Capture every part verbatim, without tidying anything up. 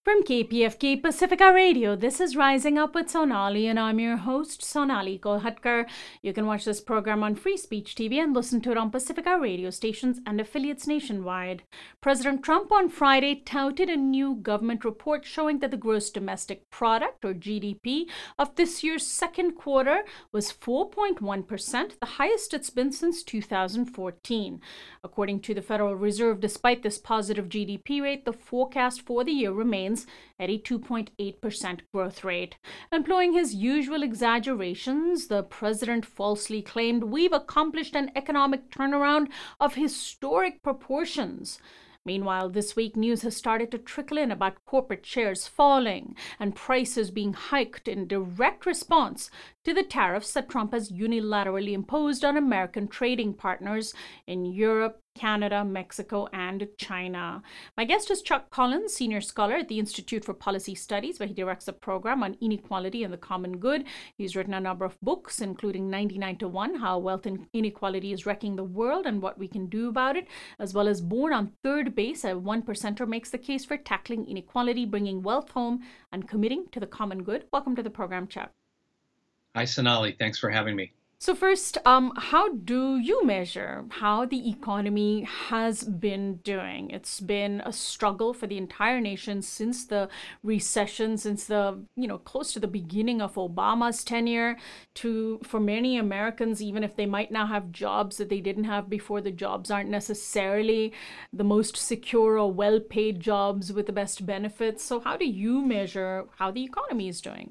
From K P F K Pacifica Radio, this is Rising Up with Sonali, and I'm your host, Sonali Kolhatkar. You can watch this program on Free Speech T V and listen to it on Pacifica radio stations and affiliates nationwide. President Trump on Friday touted a new government report showing that the gross domestic product, or G D P, of this year's second quarter was four point one percent, the highest it's been since two thousand fourteen. According to the Federal Reserve, despite this positive G D P rate, the forecast for the year remains at a two point eight percent growth rate. Employing his usual exaggerations, the president falsely claimed we've accomplished an economic turnaround of historic proportions. Meanwhile, this week, news has started to trickle in about corporate shares falling and prices being hiked in direct response to the tariffs that Trump has unilaterally imposed on American trading partners in Europe, Canada, Mexico, and China. My guest is Chuck Collins, senior scholar at the Institute for Policy Studies, where he directs a program on inequality and the common good. He's written a number of books, including ninety-nine to one, How Wealth and Inequality is Wrecking the World and What We Can Do About It, as well as Born on Third Base, a one-percenter makes the case for tackling inequality, bringing wealth home, and committing to the common good. Welcome to the program, Chuck. Hi, Sonali. Thanks for having me. So first, um, how do you measure how the economy has been doing? It's been a struggle for the entire nation since the recession, since the, you know, close to the beginning of Obama's tenure. To for many Americans, even if they might now have jobs that they didn't have before, the jobs aren't necessarily the most secure or well-paid jobs with the best benefits. So how do you measure how the economy is doing?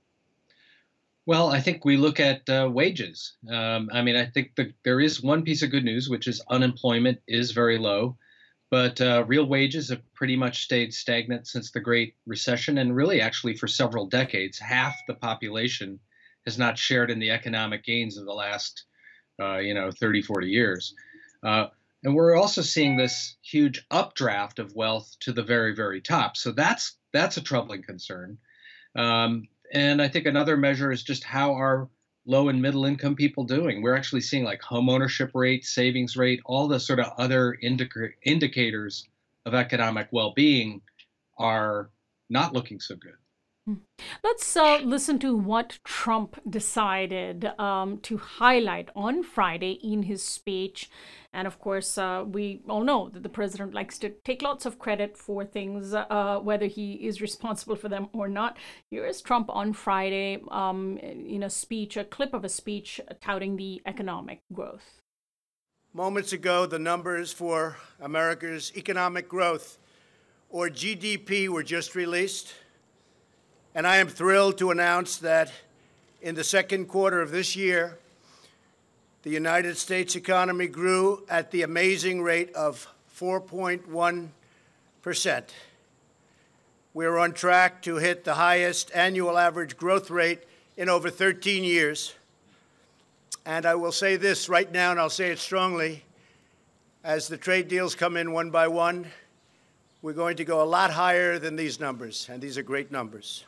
Well, I think we look at uh, wages. Um, I mean, I think the, there is one piece of good news, which is unemployment is very low, but uh, real wages have pretty much stayed stagnant since the Great Recession, and really actually for several decades. Half the population has not shared in the economic gains of the last, uh, you know, thirty, forty years. Uh, and we're also seeing this huge updraft of wealth to the very, very top. So that's that's a troubling concern. Um, And I think another measure is just how are low and middle income people doing. We're actually seeing like home ownership rate, savings rate, all the sort of other indica- indicators of economic well-being are not looking so good. Let's uh, listen to what Trump decided um, to highlight on Friday in his speech. And of course, uh, we all know that the president likes to take lots of credit for things, uh, whether he is responsible for them or not. Here is Trump on Friday um, in a speech, a clip of a speech touting the economic growth. Moments ago, the numbers for America's economic growth, or G D P, were just released. And I am thrilled to announce that in the second quarter of this year, the United States economy grew at the amazing rate of four point one percent. We're on track to hit the highest annual average growth rate in over thirteen years. And I will say this right now, and I'll say it strongly, as the trade deals come in one by one, we're going to go a lot higher than these numbers, and these are great numbers.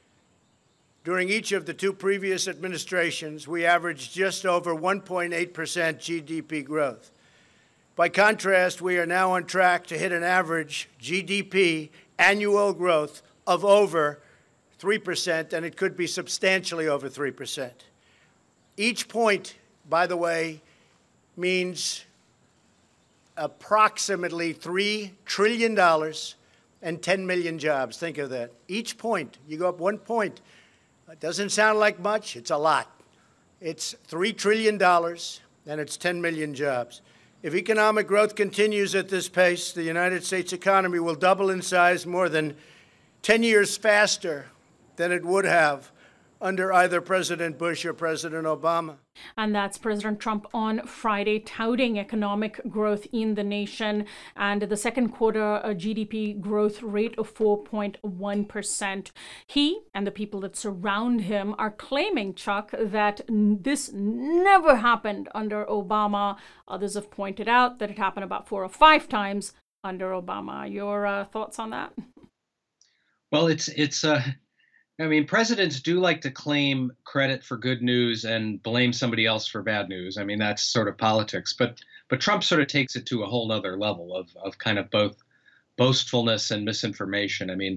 During each of the two previous administrations, we averaged just over one point eight percent G D P growth. By contrast, we are now on track to hit an average G D P annual growth of over three percent, and it could be substantially over three percent. Each point, by the way, means approximately three trillion dollars and ten million jobs. Think of that. Each point, you go up one point. It doesn't sound like much. It's a lot. It's three trillion dollars, and it's ten million jobs. If economic growth continues at this pace, the United States economy will double in size more than ten years faster than it would have under either President Bush or President Obama. And that's President Trump on Friday touting economic growth in the nation and the second quarter a G D P growth rate of four point one percent. He and the people that surround him are claiming, Chuck, that this never happened under Obama. Others have pointed out that it happened about four or five times under Obama. Your uh, thoughts on that? Well, it's it's uh, I mean, presidents do like to claim credit for good news and blame somebody else for bad news. I mean, that's sort of politics. But but Trump sort of takes it to a whole other level of of kind of both boastfulness and misinformation. I mean,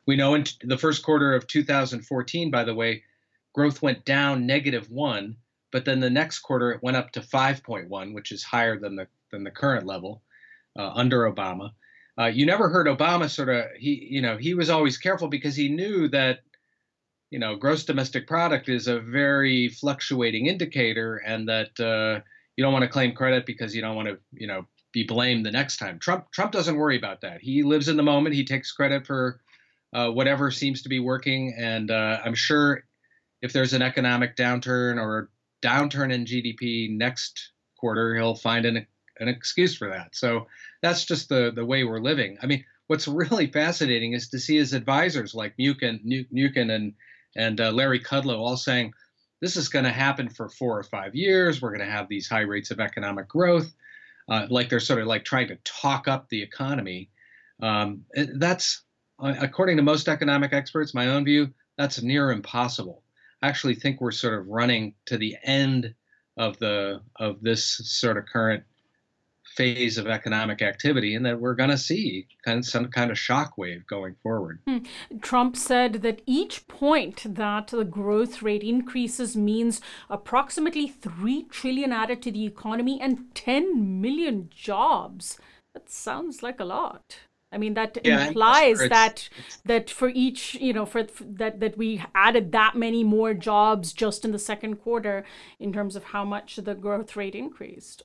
We know in t- the first quarter of two thousand fourteen, by the way, growth went down negative one, but then the next quarter it went up to five point one, which is higher than the than the current level uh, under Obama. Uh, you never heard Obama sort of he you know he was always careful because he knew that you know gross domestic product is a very fluctuating indicator, and that uh, you don't want to claim credit because you don't want to you know be blamed the next time. Trump Trump doesn't worry about that. He lives in the moment. He takes credit for uh, whatever seems to be working, and uh, I'm sure if there's an economic downturn or downturn in G D P next quarter, he'll find an an excuse for that. So that's just the the way we're living. I mean, what's really fascinating is to see his advisors like Mnuchin, Mnuchin and and uh, Larry Kudlow all saying this is going to happen for four or five years. We're going to have these high rates of economic growth, uh, like they're sort of like trying to talk up the economy. Um, that's according to most economic experts, my own view, that's near impossible. I actually think we're sort of running to the end of the of this sort of current phase of economic activity, and that we're going to see kind of some kind of shockwave going forward. Hmm. Trump said that each point that the growth rate increases means approximately three trillion added to the economy and ten million jobs. That sounds like a lot. I mean, that yeah, implies sure. that that for each, you know, for, for that that we added that many more jobs just in the second quarter in terms of how much the growth rate increased.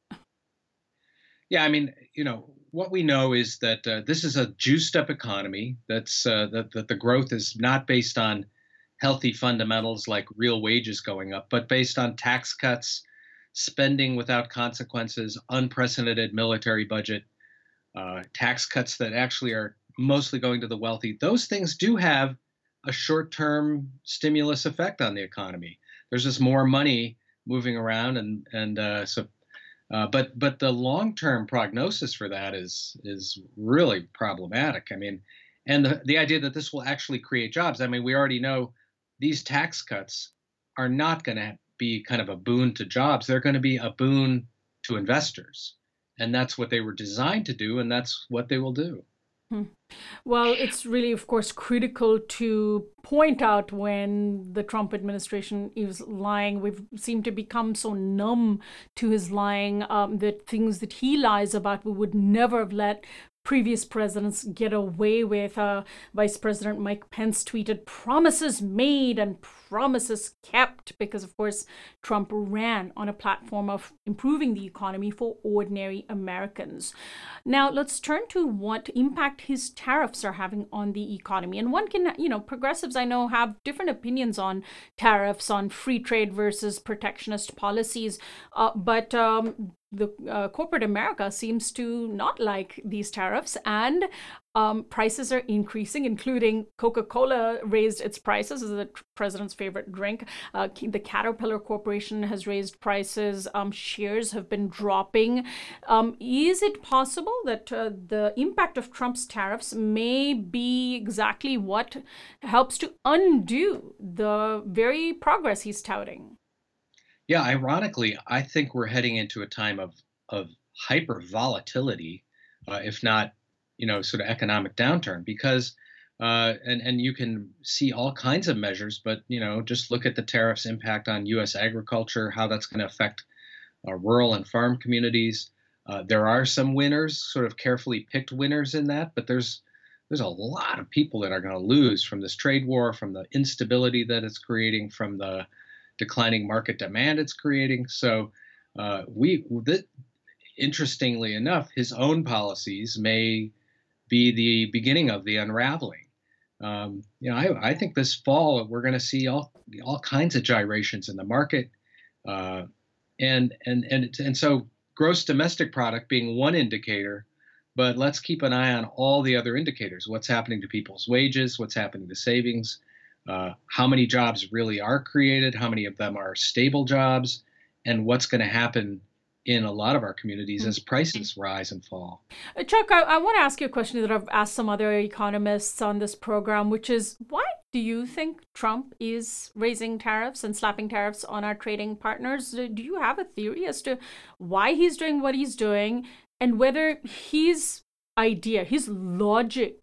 Yeah, I mean, you know, what we know is that uh, this is a juiced up economy. That's uh, that that the growth is not based on healthy fundamentals like real wages going up, but based on tax cuts, spending without consequences, unprecedented military budget. Uh, tax cuts that actually are mostly going to the wealthy. Those things do have a short-term stimulus effect on the economy. There's just more money moving around, and and uh, so, uh, but but the long-term prognosis for that is is really problematic. I mean, and the the idea that this will actually create jobs. I mean, we already know these tax cuts are not going to be kind of a boon to jobs. They're going to be a boon to investors. And that's what they were designed to do, and that's what they will do. Hmm. Well, it's really, of course, critical to point out when the Trump administration is lying. We've seemed to become so numb to his lying um, that things that he lies about we would never have let previous presidents get away with. Uh, Vice President Mike Pence tweeted, "Promises made and promises kept," because, of course, Trump ran on a platform of improving the economy for ordinary Americans. Now, let's turn to what impact his tariffs are having on the economy. And one can, you know, progressives I know have different opinions on tariffs, on free trade versus protectionist policies, uh, but um, the uh, corporate America seems to not like these tariffs, and um, prices are increasing, including Coca-Cola raised its prices, as the president's favorite drink. Uh, the Caterpillar Corporation has raised prices. Um, shares have been dropping. Um, is it possible that uh, the impact of Trump's tariffs may be exactly what helps to undo the very progress he's touting? Yeah, ironically, I think we're heading into a time of of hyper volatility, uh, if not, you know, sort of economic downturn. Because, uh, and and you can see all kinds of measures, but you know, just look at the tariffs' impact on U S agriculture, how that's going to affect uh, rural and farm communities. Uh, there are some winners, sort of carefully picked winners in that, but there's there's a lot of people that are going to lose from this trade war, from the instability that it's creating, from the declining market demand it's creating. So uh, we, th- interestingly enough, his own policies may be the beginning of the unraveling. Um, you know, I, I think this fall we're going to see all all kinds of gyrations in the market, uh, and and and and so gross domestic product being one indicator, but let's keep an eye on all the other indicators. What's happening to people's wages? What's happening to savings? Uh, how many jobs really are created, how many of them are stable jobs, and what's going to happen in a lot of our communities as prices rise and fall. Uh, Chuck, I, I want to ask you a question that I've asked some other economists on this program, which is, why do you think Trump is raising tariffs and slapping tariffs on our trading partners? Do you have a theory as to why he's doing what he's doing, and whether his idea, his logic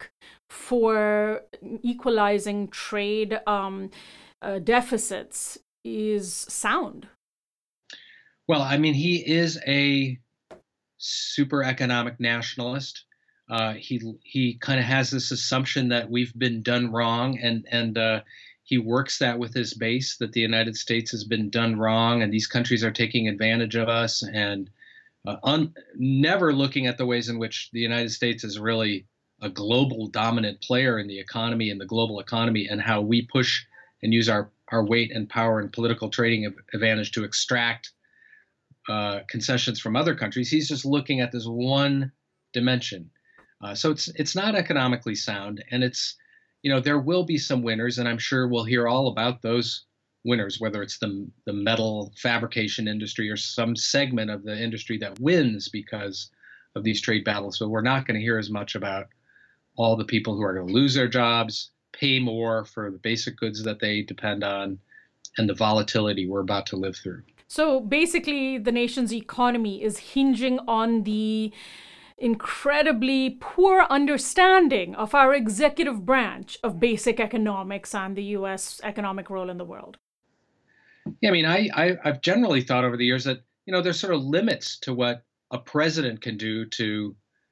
for equalizing trade um, uh, deficits is sound. Well, I mean, he is a super economic nationalist. Uh, he he kind of has this assumption that we've been done wrong, and and uh, he works that with his base that the United States has been done wrong, and these countries are taking advantage of us, and uh, un, never looking at the ways in which the United States is really a global dominant player in the economy and the global economy, and how we push and use our our weight and power and political trading advantage to extract uh, concessions from other countries. He's just looking at this one dimension. Uh, so it's it's not economically sound, and it's, you know, there will be some winners, and I'm sure we'll hear all about those winners, whether it's the the metal fabrication industry or some segment of the industry that wins because of these trade battles. So we're not going to hear as much about all the people who are going to lose their jobs, pay more for the basic goods that they depend on, and the volatility we're about to live through. So basically, the nation's economy is hinging on the incredibly poor understanding of our executive branch of basic economics and the U S economic role in the world. Yeah, I mean, I, I I've generally thought over the years that, you know, there's sort of limits to what a president can do to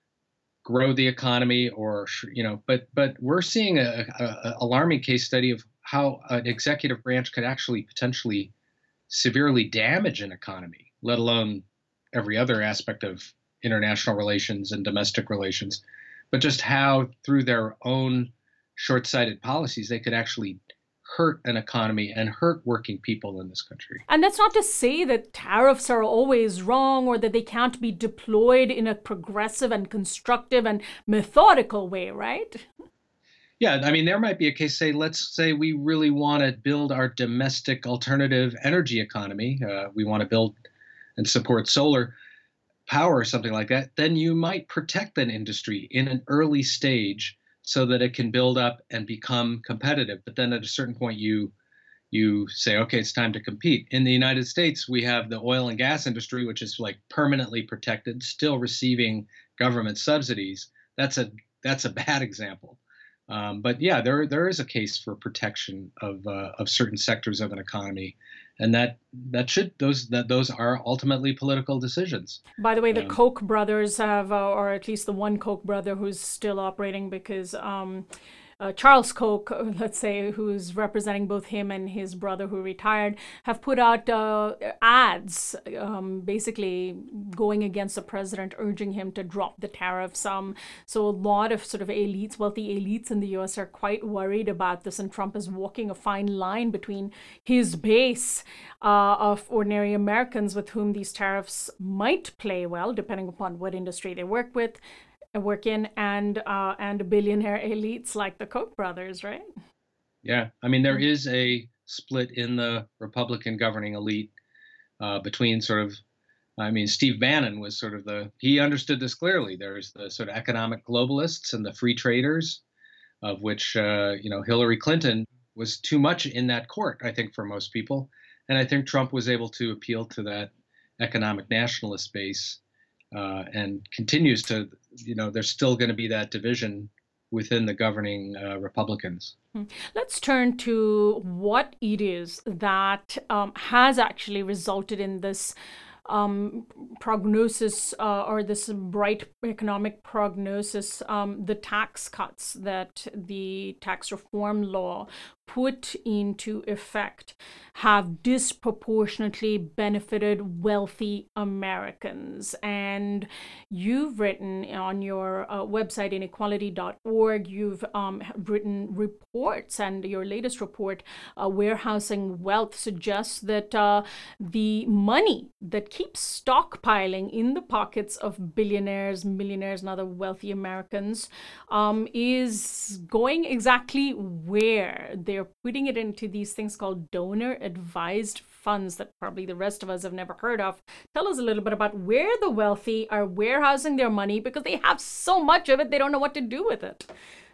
grow the economy, or, you know, but but we're seeing a, a, a alarming case study of how an executive branch could actually potentially severely damage an economy, let alone every other aspect of international relations and domestic relations, but just how through their own short-sighted policies they could actually hurt an economy and hurt working people in this country. And that's not to say that tariffs are always wrong or that they can't be deployed in a progressive and constructive and methodical way, right? Yeah, I mean, there might be a case, say, let's say we really want to build our domestic alternative energy economy. Uh, we want to build and support solar power or something like that. Then you might protect an industry in an early stage so that it can build up and become competitive. But then at a certain point, you you say, okay, it's time to compete. In the United States, we have the oil and gas industry, which is like permanently protected, still receiving government subsidies. That's a that's a bad example. Um, but yeah, there there is a case for protection of uh, of certain sectors of an economy, and that that should those that those are ultimately political decisions. By the way, the Um, Koch brothers have, uh, or at least the one Koch brother who's still operating, because um, uh, Charles Koch, let's say, who's representing both him and his brother who retired, have put out uh, ads, um, basically going against the president, urging him to drop the tariffs. Um, so a lot of sort of elites, wealthy elites in the U S are quite worried about this, and Trump is walking a fine line between his base uh, of ordinary Americans with whom these tariffs might play well, depending upon what industry they work with, work in, and uh, and billionaire elites like the Koch brothers, right? yeah, I mean, there is a split in the Republican governing elite uh, between sort of, I mean, Steve Bannon was sort of the, he understood this clearly. There's the sort of economic globalists and the free traders, of which, uh, you know, Hillary Clinton was too much in that court, I think, for most people. And I think Trump was able to appeal to that economic nationalist base uh, and continues to, you know, there's still going to be that division within the governing uh, Republicans. Let's turn to what it is that um, has actually resulted in this um, prognosis uh, or this bright economic prognosis, um, the tax cuts that the tax reform law put into effect have disproportionately benefited wealthy Americans. And you've written on your uh, website, inequality dot org, you've um, written reports, and your latest report, uh, Warehousing Wealth, suggests that uh, the money that keeps stockpiling in the pockets of billionaires, millionaires, and other wealthy Americans um, is going exactly where they're putting it into these things called donor advised funds that probably the rest of us have never heard of. Tell us a little bit about where the wealthy are warehousing their money, because they have so much of it, they don't know what to do with it.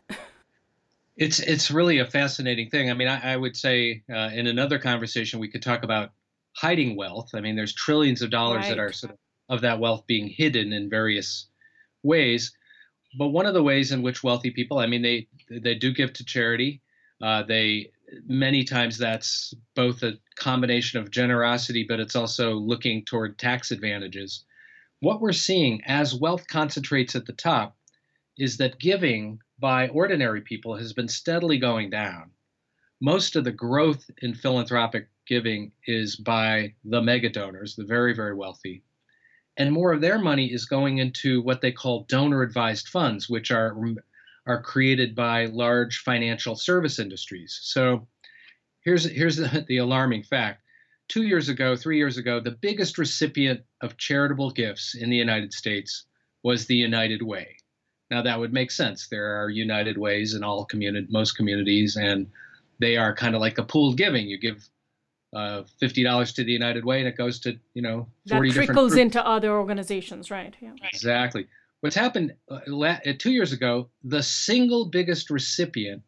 It's it's really a fascinating thing. I mean, I, I would say uh, in another conversation, we could talk about hiding wealth. I mean, there's trillions of dollars Right. that are sort of, of that wealth being hidden in various ways. but one of the ways in which wealthy people, I mean, they they do give to charity. Uh, they many times that's both a combination of generosity, but it's also looking toward tax advantages. What we're seeing as wealth concentrates at the top is that giving by ordinary people has been steadily going down. Most of the growth in philanthropic giving is by the mega donors, the very, very wealthy. And more of their money is going into what they call donor advised funds, which are, are created by large financial service industries. So here's, here's the, the alarming fact. Two years ago, three years ago, the biggest recipient of charitable gifts in the United States was the United Way. Now, that would make sense. There are United Ways in all communi- most communities, and they are kind of like a pooled giving. You give uh, fifty dollars to the United Way, and it goes to, you know, forty that different trickles groups. into other organizations, right? Yeah. Exactly. What's happened uh, la- uh, two years ago, the single biggest recipient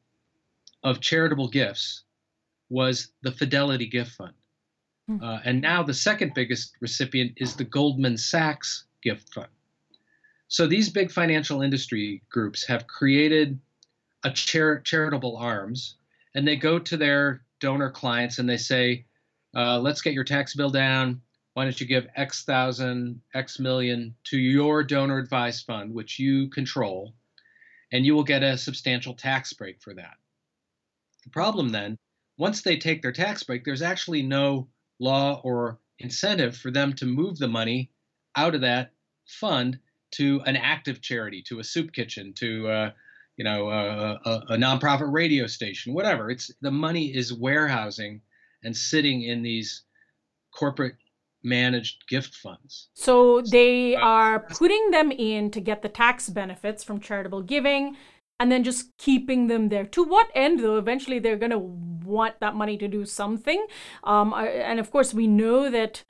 of charitable gifts was the Fidelity Gift Fund. Hmm. Uh, and now the second biggest recipient is the Goldman Sachs Gift Fund. So these big financial industry groups have created a char- charitable arms, and they go to their donor clients and they say, uh, let's get your tax bill down. Why don't you give X thousand, X million to your donor advised fund, which you control, and you will get a substantial tax break for that. The problem then, once they take their tax break, there's actually no law or incentive for them to move the money out of that fund to an active charity, to a soup kitchen, to uh, you know uh, a, a nonprofit radio station, whatever. It's the money is warehousing and sitting in these corporate managed gift funds. So they are putting them in to get the tax benefits from charitable giving, and then just keeping them there. To what end, though? Eventually, they're going to want that money to do something. Um, and of course, we know that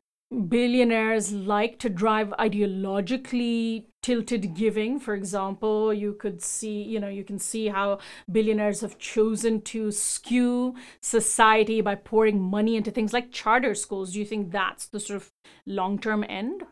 billionaires like to drive ideologically tilted giving. For example, you could see, you know, you can see how billionaires have chosen to skew society by pouring money into things like charter schools. Do you think that's the sort of long-term end?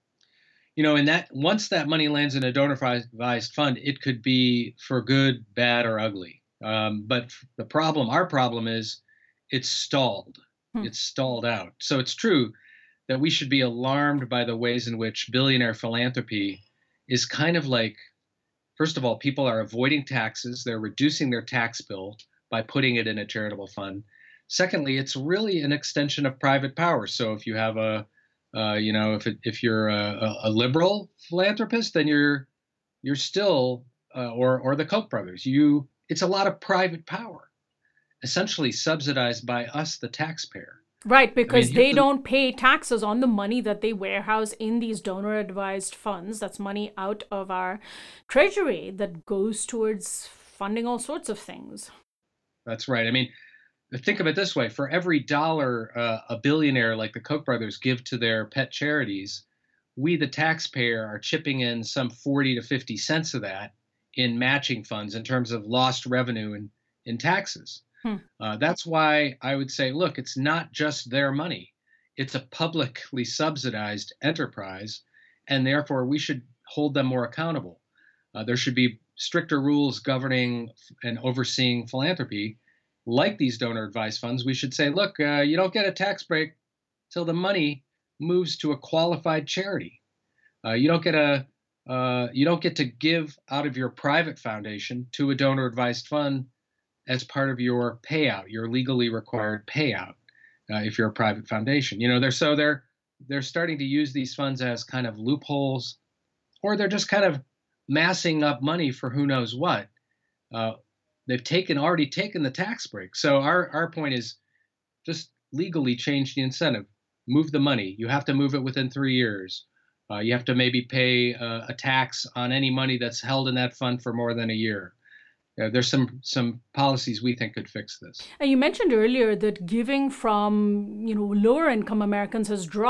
You know, and that once that money lands in a donor advised fund, it could be for good, bad, or ugly. Um, but the problem, our problem is it's stalled. Hmm. It's stalled out. So it's true that we should be alarmed by the ways in which billionaire philanthropy is kind of like, first of all, people are avoiding taxes. They're reducing their tax bill by putting it in a charitable fund. Secondly, it's really an extension of private power. So if you have a, uh, you know, if it, if you're a, a liberal philanthropist, then you're you're still, uh, or or the Koch brothers. You, it's a lot of private power, essentially subsidized by us, the taxpayer. Right, because I mean, they don't pay taxes on the money that they warehouse in these donor-advised funds. That's money out of our treasury that goes towards funding all sorts of things. That's right. I mean, think of it this way. For every dollar uh, a billionaire like the Koch brothers give to their pet charities, we, the taxpayer, are chipping in some forty to fifty cents of that in matching funds in terms of lost revenue in, in taxes. Hmm. Uh, that's why I would say, look, it's not just their money. It's a publicly subsidized enterprise, and therefore we should hold them more accountable. Uh, there should be stricter rules governing and overseeing philanthropy. Like these donor advised funds, we should say, look, uh, you don't get a tax break till the money moves to a qualified charity. Uh, you don't get a uh, you don't get to give out of your private foundation to a donor advised fund as part of your payout, your legally required payout, uh, if you're a private foundation. You know, they're so they're they're starting to use these funds as kind of loopholes, or they're just kind of massing up money for who knows what. Uh, they've taken already taken the tax break. So our our point is just legally change the incentive, move the money. You have to move it within three years. Uh, you have to maybe pay uh, a tax on any money that's held in that fund for more than a year. Uh, there's some some policies we think could fix this. And you mentioned earlier that giving from, you know, lower income Americans has dropped.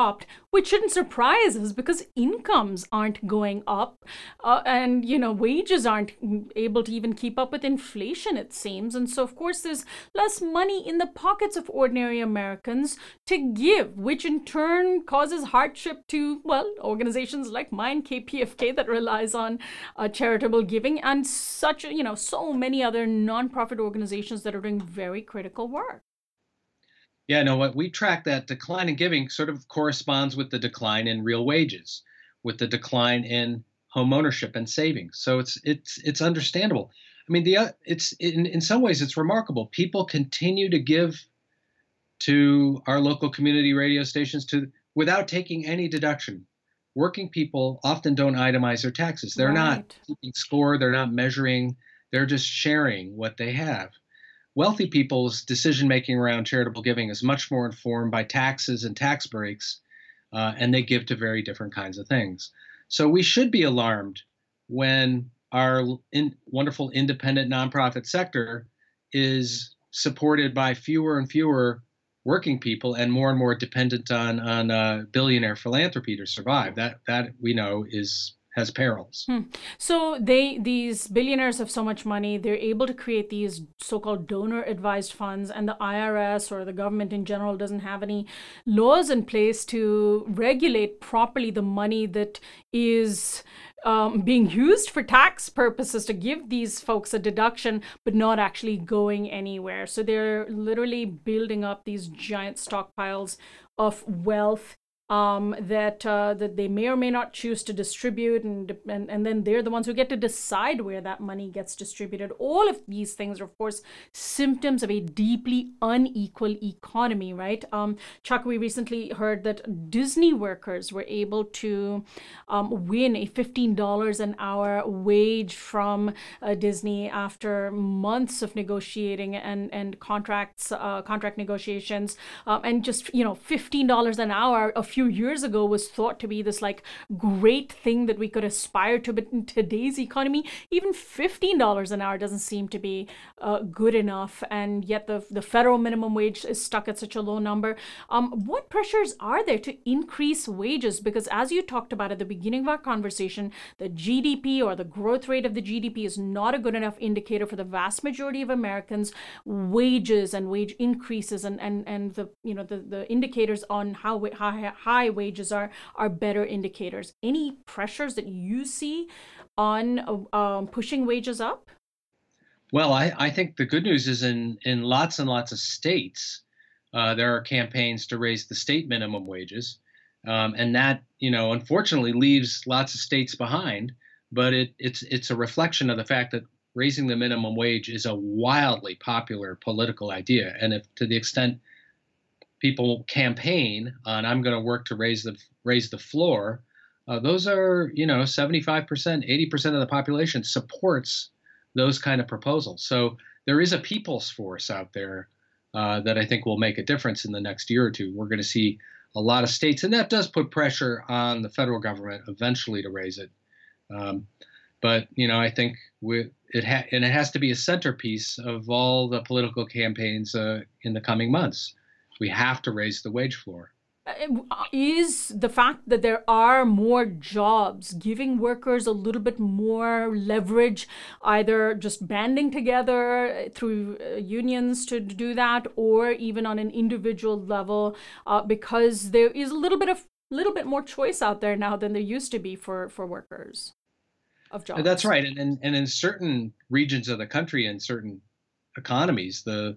which shouldn't surprise us because incomes aren't going up, uh, and you know wages aren't able to even keep up with inflation, it seems. And so of course there's less money in the pockets of ordinary Americans to give, which in turn causes hardship to, well, organizations like mine, K P F K, that relies on uh, charitable giving, and such, you know so many other nonprofit organizations that are doing very critical work. Yeah, no, what we track, that decline in giving sort of corresponds with the decline in real wages, with the decline in home ownership and savings. So it's it's it's understandable. I mean, the uh, it's in in some ways it's remarkable. People continue to give to our local community radio stations to without taking any deduction. Working people often don't itemize their taxes. They're not Right. keeping score. They're not measuring. They're just sharing what they have. Wealthy people's decision making around charitable giving is much more informed by taxes and tax breaks, uh, and they give to very different kinds of things. So we should be alarmed when our in, wonderful independent nonprofit sector is supported by fewer and fewer working people and more and more dependent on on uh, billionaire philanthropy to survive. That that we know is has perils. Hmm. So they these billionaires have so much money, they're able to create these so-called donor-advised funds, and the I R S or the government in general doesn't have any laws in place to regulate properly the money that is um, being used for tax purposes to give these folks a deduction, but not actually going anywhere. So they're literally building up these giant stockpiles of wealth um, that uh, that they may or may not choose to distribute, and, and and then they're the ones who get to decide where that money gets distributed. All of these things are, of course, symptoms of a deeply unequal economy, right? Um, Chuck, we recently heard that Disney workers were able to um, win a fifteen dollars an hour wage from uh, Disney after months of negotiating and and contracts, uh, contract negotiations, um, and just you know, fifteen dollars an hour a few years ago was thought to be this like great thing that we could aspire to, but in today's economy, even fifteen dollars an hour doesn't seem to be uh, good enough, and yet the the federal minimum wage is stuck at such a low number. Um, what pressures are there to increase wages? Because as you talked about at the beginning of our conversation, the G D P or the growth rate of the G D P is not a good enough indicator for the vast majority of Americans. Wages and wage increases and and and the you know the the indicators on how high high wages are are better indicators. Any pressures that you see on uh, um, pushing wages up? Well, I, I think the good news is in in lots and lots of states, uh, there are campaigns to raise the state minimum wages, um, and that you know unfortunately leaves lots of states behind. But it it's it's a reflection of the fact that raising the minimum wage is a wildly popular political idea, and if to the extent people campaign on I'm going to work to raise the raise the floor, uh, those are you know seventy-five percent, eighty percent of the population supports those kind of proposals. So there is a people's force out there uh, that I think will make a difference in the next year or two. We're going to see a lot of states, and that does put pressure on the federal government eventually to raise it. Um, but you know I think we, it ha- and it has to be a centerpiece of all the political campaigns uh, in the coming months. We have to raise the wage floor. Uh, Is the fact that there are more jobs giving workers a little bit more leverage, either just banding together through uh, unions to do that, or even on an individual level, uh, because there is a little bit of little bit more choice out there now than there used to be for for workers of jobs. That's right, and and, and in certain regions of the country and certain economies, the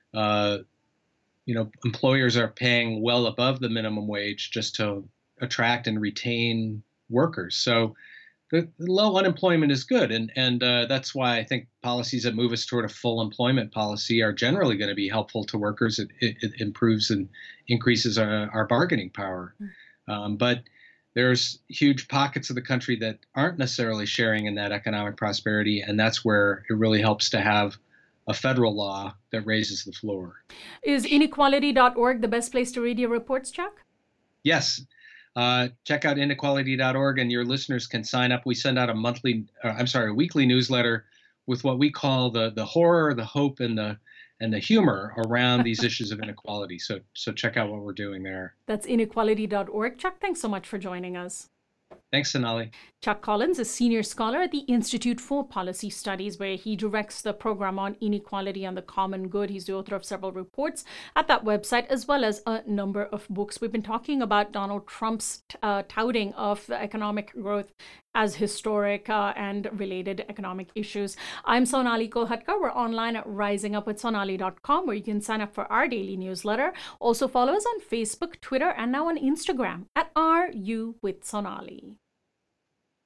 uh, you know, employers are paying well above the minimum wage just to attract and retain workers. So the, the low unemployment is good. And, and uh, that's why I think policies that move us toward a full employment policy are generally going to be helpful to workers. It, it, it improves and increases our, our bargaining power. Um, but there's huge pockets of the country that aren't necessarily sharing in that economic prosperity. And that's where it really helps to have a federal law that raises the floor. Is inequality dot org the best place to read your reports, Chuck? Yes. Uh, check out inequality dot org, and your listeners can sign up. We send out a monthly, uh, I'm sorry, a weekly newsletter with what we call the the horror, the hope, and the and the humor around these issues of inequality. So, so check out what we're doing there. That's inequality dot org. Chuck, thanks so much for joining us. Thanks, Sonali. Chuck Collins is senior scholar at the Institute for Policy Studies, where he directs the program on inequality and the common good. He's the author of several reports at that website, as well as a number of books. We've been talking about Donald Trump's uh, touting of economic growth as historic uh, and related economic issues. I'm Sonali Kolhatkar. We're online at rising up with sonali dot com, where you can sign up for our daily newsletter. Also follow us on Facebook, Twitter, and now on Instagram at R U with Sonali.